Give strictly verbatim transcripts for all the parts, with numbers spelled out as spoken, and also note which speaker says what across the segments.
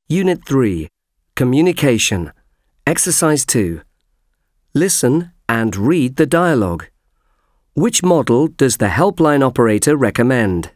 Speaker 1: Unit three. Communication. Exercise two. Listen and read the dialogue. Which model does the helpline operator recommend?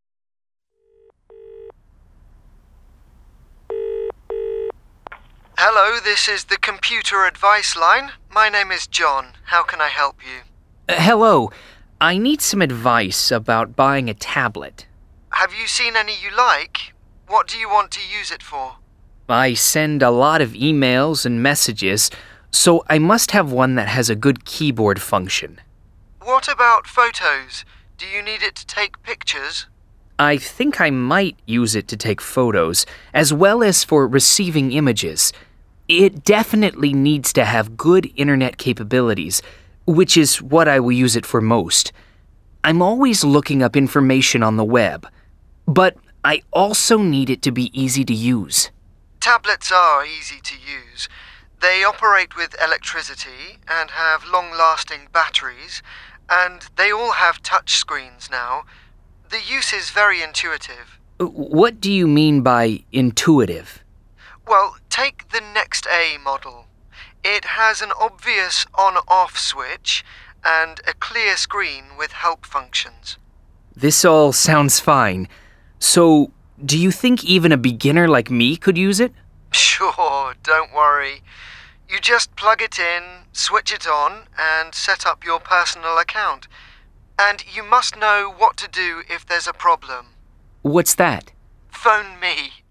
Speaker 2: Hello, this is the computer advice line. My name is John. How can I help you?
Speaker 3: Uh, hello. I need some advice about buying a tablet.
Speaker 2: Have you seen any you like? What do you want to use it for?
Speaker 3: I send a lot of emails and messages, so I must have one that has a good keyboard function.
Speaker 2: What about photos? Do you need it to take pictures?
Speaker 3: I think I might use it to take photos, as well as for receiving images. It definitely needs to have good internet capabilities, which is what I will use it for most. I'm always looking up information on the web, but I also need it to be easy to use.
Speaker 2: Tablets are easy to use. They operate with electricity and have long-lasting batteries, and they all have touch screens now. The use is very intuitive.
Speaker 3: What do you mean by intuitive?
Speaker 2: Well, take the Next A model. It has an obvious on-off switch and a clear screen with help functions.
Speaker 3: This all sounds fine. So, do you think even a beginner like me could use it?
Speaker 2: Sure, don't worry. You just plug it in, switch it on, and set up your personal account. And you must know what to do if there's a problem.
Speaker 3: What's that?
Speaker 2: Phone me.